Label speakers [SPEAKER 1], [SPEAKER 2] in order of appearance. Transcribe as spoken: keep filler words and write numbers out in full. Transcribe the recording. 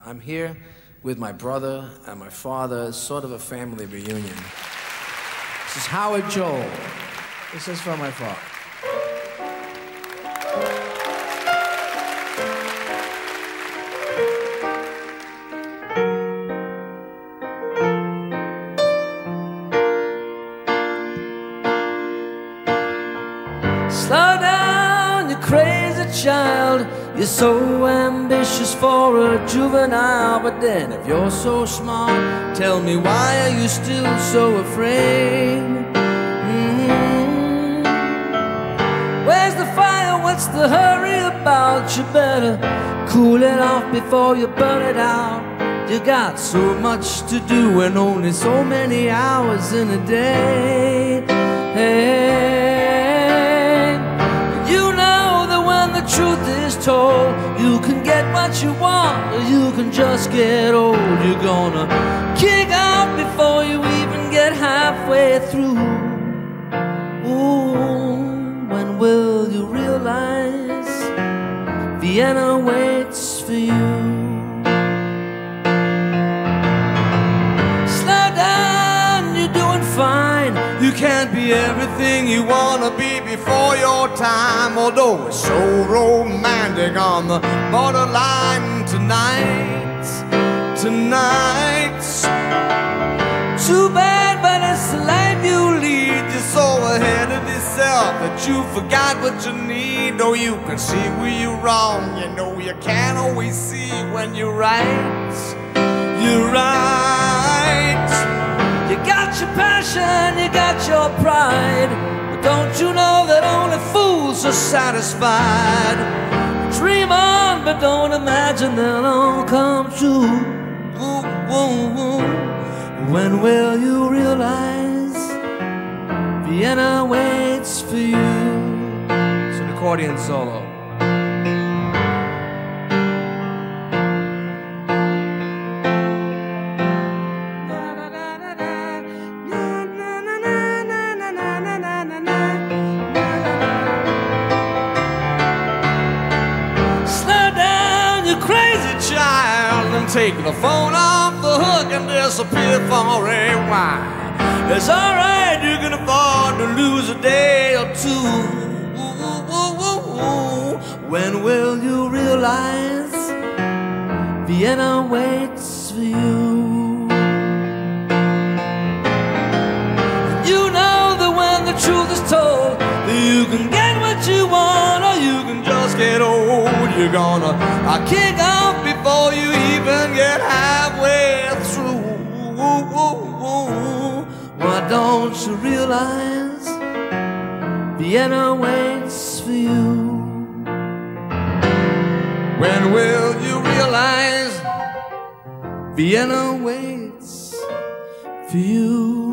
[SPEAKER 1] I'm here with my brother and my father. It's sort of a family reunion. This is Howard Joel. This is from my father.
[SPEAKER 2] Slow down, you crazy child. You're so ambitious for a juvenile. But then if you're so smart, tell me, why are you still so afraid? Mm-hmm. Where's the fire? What's the hurry about? You better cool it off before you burn it out. You got so much to do and only so many hours in a day. Hey, the truth is told, you can get what you want, or you can just get old. You're gonna kick out before you even get halfway through. Ooh, when will you realize Vienna waits for you? Slow down, you're doing fine. You can't be everything you wanna be before your time. Although it's so romantic on the borderline tonight, tonight. Too bad, but it's the life you lead. You're so ahead of yourself that you forgot what you need. Oh, you can see where you're wrong. You know you can't always see when you're right. You're right. You got your passion, you got your pride, but don't you know that only fools are satisfied? Dream on, but don't imagine they'll all come true. Ooh, ooh, ooh. When will you realize Vienna waits for you? It's an accordion solo. Take the phone off the hook and disappear for a while. It's alright, you can afford to lose a day or two. Ooh, ooh, ooh, ooh. When will you realize Vienna waits for you? You know that when the truth is told, that you can get what you want, or you can just get old. You're gonna I kick off before you even get halfway through. Ooh, ooh, ooh. Why don't you realize Vienna waits for you? When will you realize Vienna waits for you?